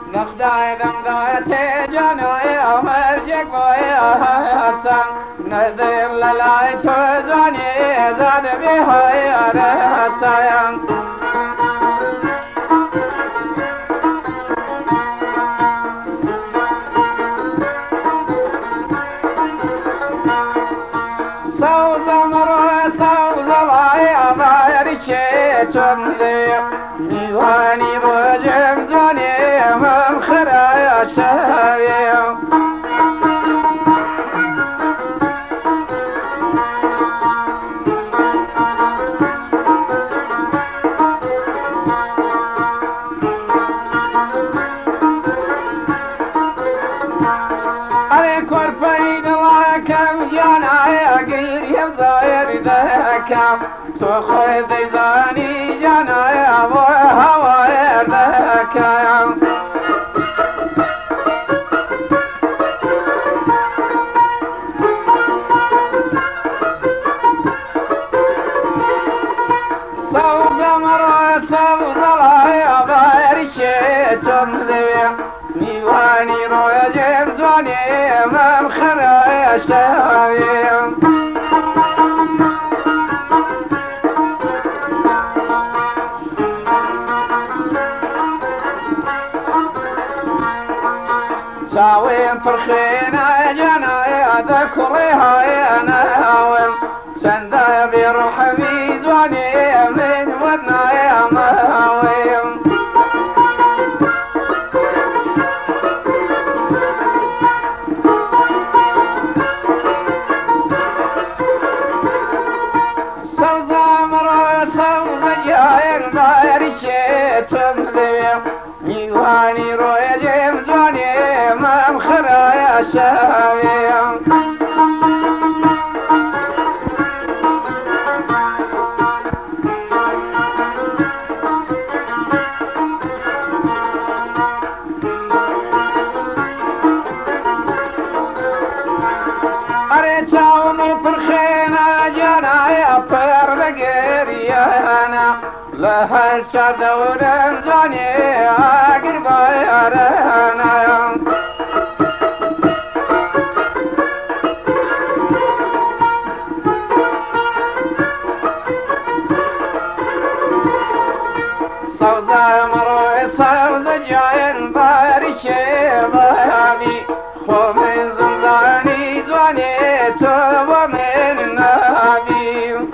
نخدای دمدات جانای مرجک بای حسن ندیر للای تو زانی زاد بیهای حسن سوز مرو سوز لای بایرچه چمزی میوانی روجم زانی ممخرای شویم اره کرپی دلاکم جانای گیریم ظاهر دکم تو خود زانی جانای و هوای دکم سوز مرو سوز لای بایرچه چمزیم میوانی رویجم زوانی ممخرای شویم ساویم فرخینا جنای دکلی های ناویم سندای بیروح میزوانی من ودنای ماویم سوز مرو سوز جایر بایرچه تمذیم میوانی روی جیم زوانی ممخرای شویم اره چاومی فرخینا جانای پر لگریانا لهر شر دورم زوانی آگر بایرانا سوز مرو سوز جاین بارچه بابی خو من زندانی زوانی تو و من نابی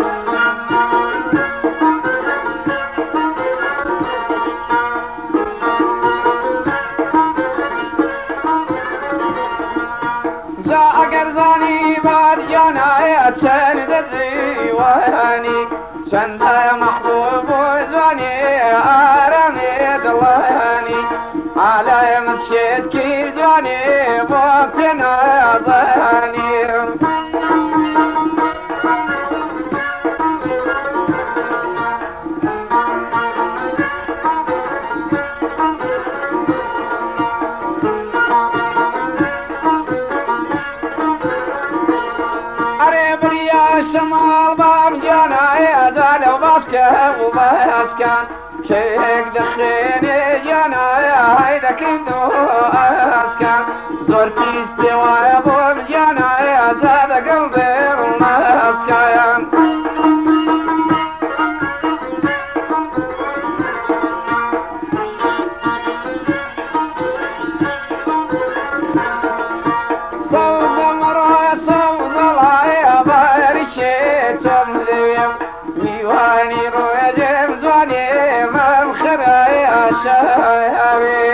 جا اگر زانی باد جانای چند زیوانی چند محبوب و زوانی آرامی دلانی علای متشید کیر زوانی با پینا زانی اره بریا شمال بام جانای ازاد و باسکن که یک دخینی جانای های دکندو اسکن زور پیستی وای بام جانای ازاد قلبی اسکن سوز مرو سوز لای بایرچه تمذیم میوانی روی جیم زوانی ممخرای شویم